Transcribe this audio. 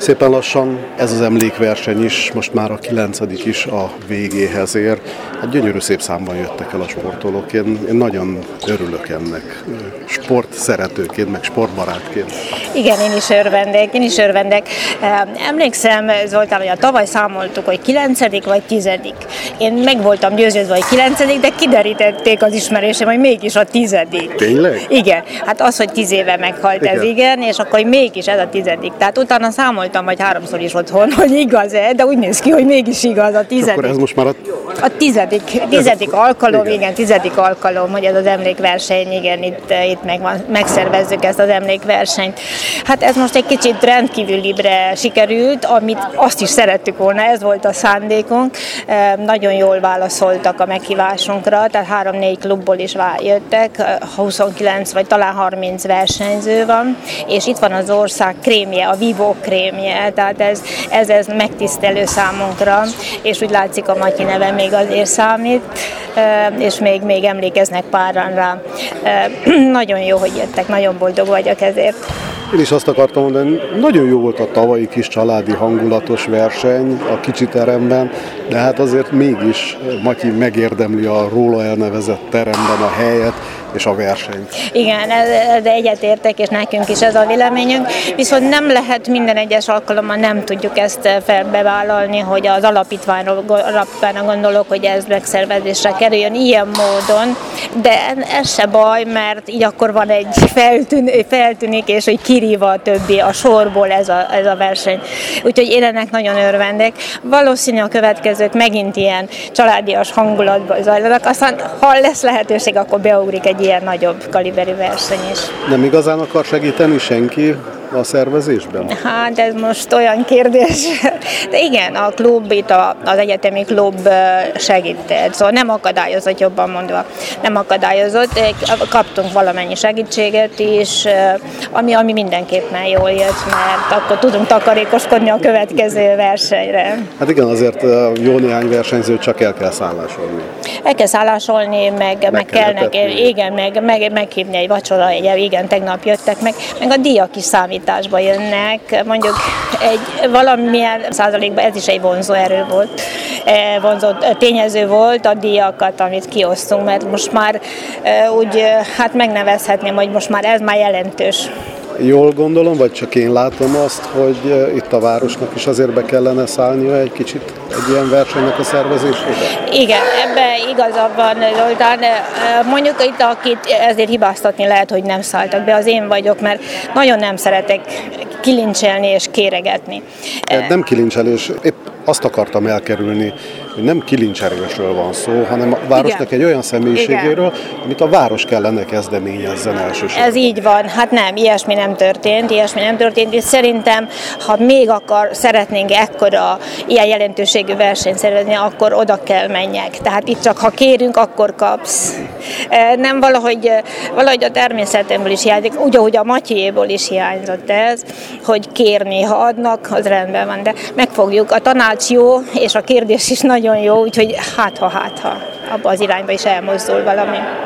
Szépen lassan ez az emlékverseny is, most már a 9. is a végéhez ér. Hát gyönyörű szép számban jöttek el a sportolók. Én nagyon örülök ennek, sport szeretőként, meg sportbarátként. Igen, én is örvendek. Emlékszem, Zoltán, hogy tavaly számoltuk, hogy 9. vagy 10. Én meg voltam győződve, hogy 9., de kiderítették az ismerésem, hogy mégis a 10. Tényleg? Igen, hát az, hogy 10 éve meghalt ez, igen, és akkor mégis ez a 10. Tehát utána számoltam, vagy 3-szor is otthon, hogy igaz-e, de úgy néz ki, hogy mégis igaz a 10. És akkor ez most már a 10. alkalom, igen, 10. alkalom, hogy ez az emlékverseny, igen, itt megszervezzük ezt az emlékversenyt. Hát ez most egy kicsit rendkívülibre sikerült, amit azt is szerettük volna, ez volt a szándékunk. Nagyon jól válaszoltak a meghívásunkra, tehát 3-4 klubból is jöttek, 29 vagy talán 30 versenyző van, és itt van az ország krémje, a Vívó krémje, tehát ez megtisztelő számunkra, és úgy látszik a Matyi neve még azért számít, és még emlékeznek páran rá. Nagyon jó, hogy jöttek, nagyon boldog vagyok ezért. Én is azt akartam mondani, nagyon jó volt a tavalyi kis családi hangulatos verseny a kicsi teremben, de hát azért mégis Matyi megérdemli a róla elnevezett teremben a helyet és a versenyt. Igen, de egyetértek, és nekünk is ez a véleményünk, viszont nem lehet minden egyes alkalommal, nem tudjuk ezt felbevállalni, hogy az alapítványra gondolok, hogy ez megszervezésre kerüljön ilyen módon, de ez se baj, mert így akkor van egy feltűnik, és hogy kirívva a többi a sorból ez a verseny. Úgyhogy én ennek nagyon örvendek. Valószínű a következők megint ilyen családias hangulatban zajlanak, aztán ha lesz lehetőség, akkor beugrik egy ilyen nagyobb kaliberű verseny is. Nem igazán akar segíteni senki a szervezésben? Hát ez most olyan kérdés. De igen, a klub, itt az egyetemi klub segített, szóval nem akadályozott, jobban mondva. Nem akadályozott, kaptunk valamennyi segítséget is, ami mindenképpen jól jött, mert akkor tudunk takarékoskodni a következő versenyre. Hát igen, azért jó néhány versenyzőt csak el kell szállásolni. El kell szállásolni, meg kell neki, igen, meg meghívni egy vacsora, igen, tegnap jöttek meg a díjak is számításba jönnek, mondjuk egy valamilyen százalékban ez is egy vonzó erő volt, vonzó tényező volt a díjakat, amit kiosztunk, mert most már úgy hát megnevezhetném, hogy most már ez már jelentős. Jól gondolom, vagy csak én látom azt, hogy itt a városnak is azért be kellene szállnia egy kicsit egy ilyen versenynek a szervezésébe? Igen, ebben igazad van, Zoltán. Mondjuk itt, akit ezért hibáztatni lehet, hogy nem szálltak be, az én vagyok, mert nagyon nem szeretek kilincselni és kéregetni. Nem kilincselés, épp azt akartam elkerülni, hogy nem kilincselésről van szó, hanem a városnak egy olyan személyiségéről, amit a város kellene kezdeményezzen elsősorban. Ez így van, hát nem, ilyesmi nem történt, és szerintem, ha még szeretnénk ekkora ilyen jelentőségű versenyt szervezni, akkor oda kell menjek. Tehát itt csak ha kérünk, akkor kapsz. Nem valahogy a természetemből is hiányzik, úgy, ahogy a Matyiéból is hiányzott ez, hogy kérni, ha adnak, az rendben van, de megfogjuk. A tanács jó, és a kérdés is nagyon jó, úgyhogy hát ha abba az irányba is elmozdul valami.